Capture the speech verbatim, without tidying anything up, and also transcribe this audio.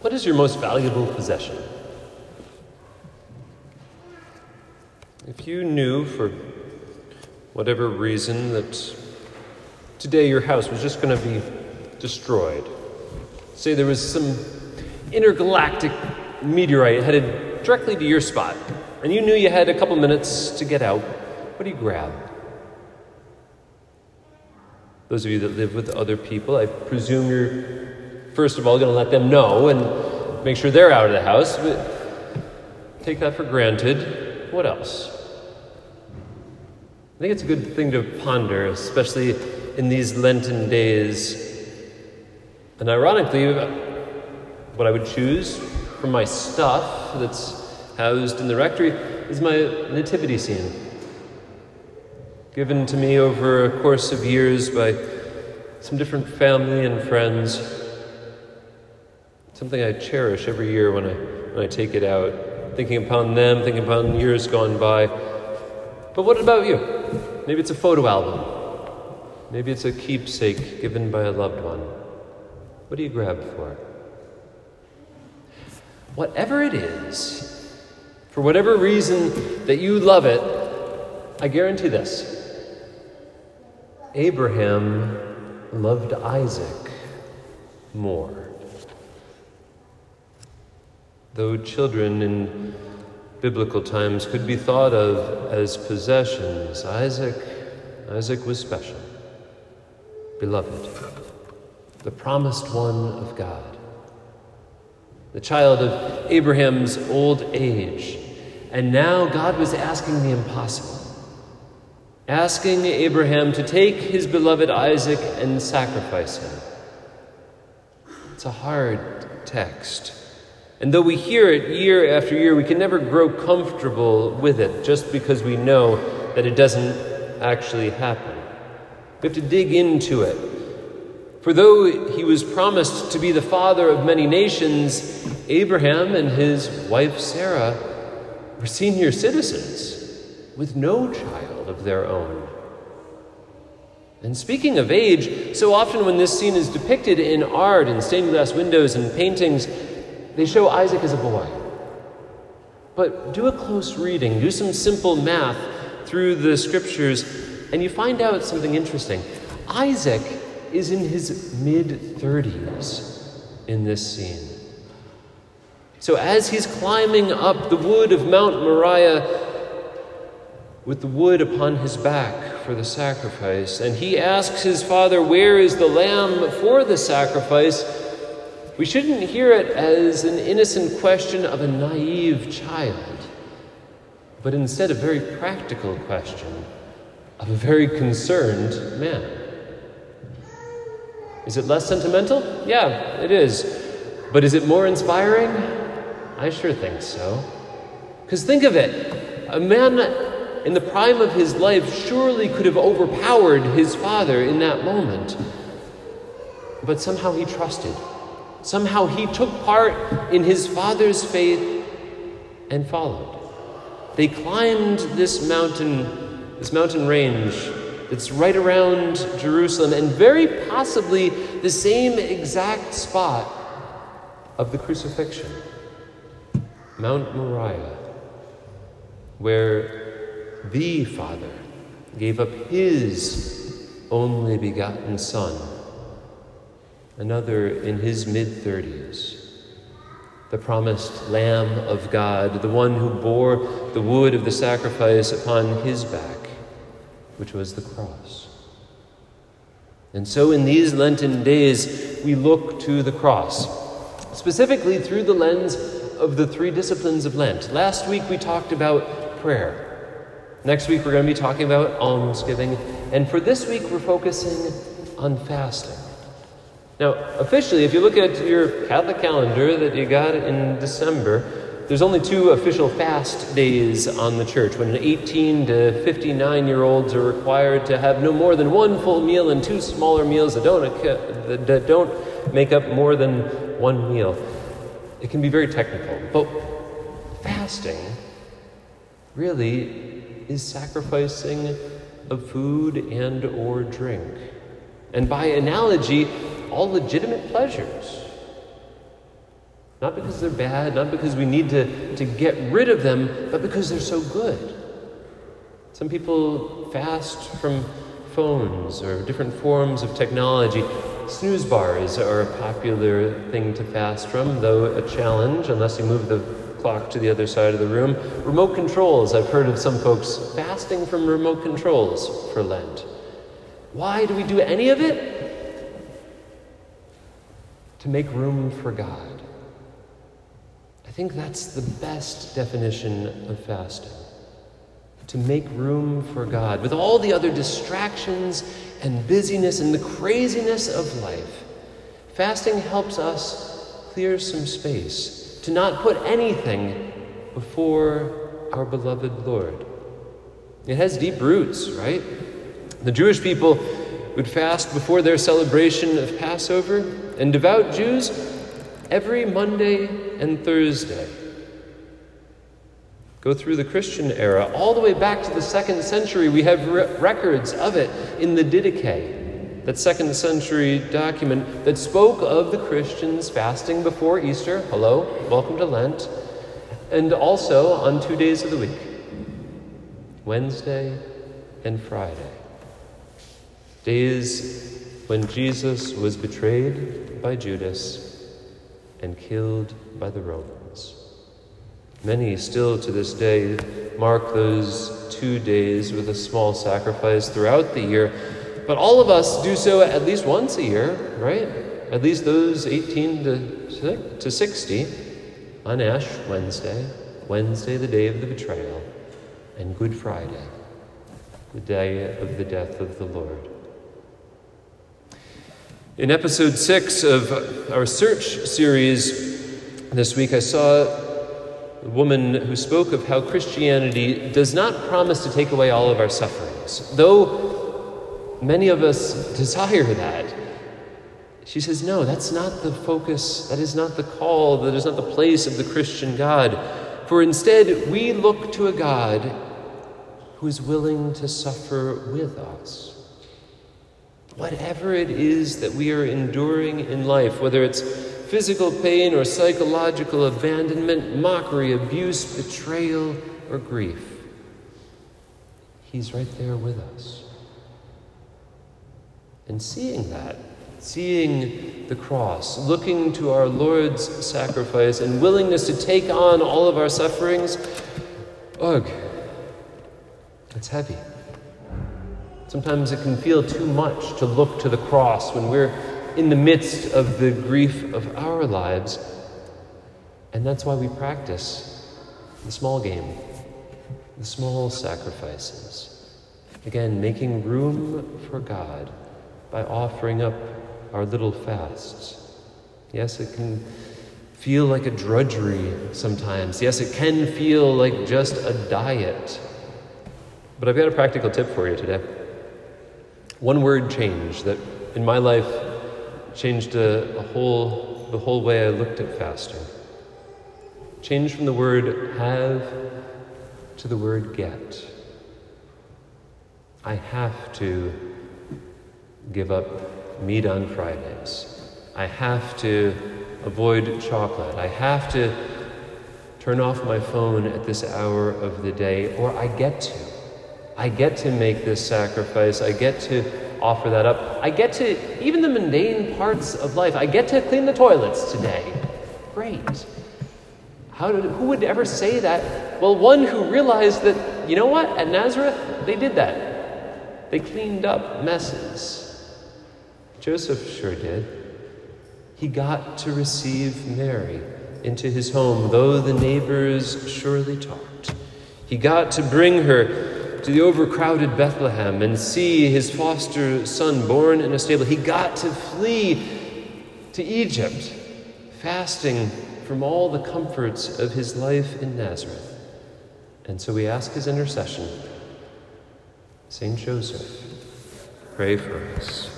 What is your most valuable possession? If you knew for whatever reason that today your house was just going to be destroyed, say there was some intergalactic meteorite headed directly to your spot, and you knew you had a couple minutes to get out, what do you grab? Those of you that live with other people, I presume you're first of all going to let them know and make sure they're out of the house, but take that for granted. What else? I think it's a good thing to ponder, especially in these Lenten days. And ironically, what I would choose from my stuff that's housed in the rectory is my nativity scene, given to me over a course of years by some different family and friends. Something I cherish every year when I when I take it out, thinking upon them, thinking upon years gone by. But what about you? Maybe it's a photo album. Maybe it's a keepsake given by a loved one. What do you grab for it? Whatever it is, for whatever reason that you love it, I guarantee this: Abraham loved Isaac more. Though children in biblical times could be thought of as possessions, Isaac, Isaac was special, beloved, the promised one of God, the child of Abraham's old age. And now God was asking the impossible, asking Abraham to take his beloved Isaac and sacrifice him. It's a hard text. And though we hear it year after year, we can never grow comfortable with it just because we know that it doesn't actually happen. We have to dig into it. For though he was promised to be the father of many nations, Abraham and his wife Sarah were senior citizens with no child of their own. And speaking of age, so often when this scene is depicted in art and stained glass windows and paintings, they show Isaac as a boy. But do a close reading, do some simple math through the scriptures, and you find out something interesting. Isaac is in his mid-thirties in this scene. So as he's climbing up the wood of Mount Moriah with the wood upon his back for the sacrifice, and he asks his father, "Where is the lamb for the sacrifice?" we shouldn't hear it as an innocent question of a naive child, but instead a very practical question of a very concerned man. Is it less sentimental? Yeah, it is. But is it more inspiring? I sure think so. Because think of it, a man in the prime of his life surely could have overpowered his father in that moment. But somehow he trusted. Somehow he took part in his father's faith and followed. They climbed this mountain, this mountain range that's right around Jerusalem, and very possibly the same exact spot of the crucifixion, Mount Moriah, where the Father gave up his only begotten Son, another in his mid-thirties, the promised Lamb of God, the one who bore the wood of the sacrifice upon his back, which was the cross. And so in these Lenten days, we look to the cross, specifically through the lens of the three disciplines of Lent. Last week we talked about prayer. Next week we're going to be talking about almsgiving. And for this week we're focusing on fasting. Now, officially, if you look at your Catholic calendar that you got in December, there's only two official fast days on the church, when eighteen to fifty-nine-year-olds are required to have no more than one full meal and two smaller meals that don't, that don't make up more than one meal. It can be very technical, but fasting really is sacrificing of food and or drink. And by analogy, all legitimate pleasures. Not because they're bad, not because we need to, to get rid of them, but because they're so good. Some people fast from phones or different forms of technology. Snooze bars are a popular thing to fast from, though a challenge unless you move the clock to the other side of the room. Remote controls, I've heard of some folks fasting from remote controls for Lent. Why do we do any of it? To make room for God. I think that's the best definition of fasting. To make room for God. With all the other distractions and busyness and the craziness of life, fasting helps us clear some space, to not put anything before our beloved Lord. It has deep roots, right? The Jewish people would fast before their celebration of Passover, and devout Jews every Monday and Thursday. Go through the Christian era, all the way back to the second century. We have re- records of it in the Didache, that second century document that spoke of the Christians fasting before Easter. Hello, welcome to Lent. And also on two days of the week, Wednesday and Friday. Days when Jesus was betrayed by Judas and killed by the Romans. Many still to this day mark those two days with a small sacrifice throughout the year, but all of us do so at least once a year, right? At least those eighteen to sixty, on Ash Wednesday, Wednesday the day of the betrayal, and Good Friday, the day of the death of the Lord. In episode six of our Search series this week, I saw a woman who spoke of how Christianity does not promise to take away all of our sufferings, though many of us desire that. She says, no, that's not the focus, that is not the call, that is not the place of the Christian God. For instead, we look to a God who is willing to suffer with us. Whatever it is that we are enduring in life, whether it's physical pain or psychological abandonment, mockery, abuse, betrayal, or grief, He's right there with us. And seeing that, seeing the cross, looking to our Lord's sacrifice and willingness to take on all of our sufferings, ugh, it's heavy. Sometimes it can feel too much to look to the cross when we're in the midst of the grief of our lives. And that's why we practice the small game, the small sacrifices. Again, making room for God by offering up our little fasts. Yes, it can feel like a drudgery sometimes. Yes, it can feel like just a diet. But I've got a practical tip for you today. One word change that in my life changed a, a whole, the whole way I looked at fasting. Changed from the word have to the word get. I have to give up meat on Fridays. I have to avoid chocolate. I have to turn off my phone at this hour of the day, or I get to. I get to make this sacrifice. I get to offer that up. I get to, even the mundane parts of life, I get to clean the toilets today. Great. How did, who would ever say that? Well, one who realized that, you know what, at Nazareth, they did that. They cleaned up messes. Joseph sure did. He got to receive Mary into his home, though the neighbors surely talked. He got to bring her to the overcrowded Bethlehem and see his foster son born in a stable. He got to flee to Egypt, fasting from all the comforts of his life in Nazareth. And so we ask his intercession. Saint Joseph, pray for us.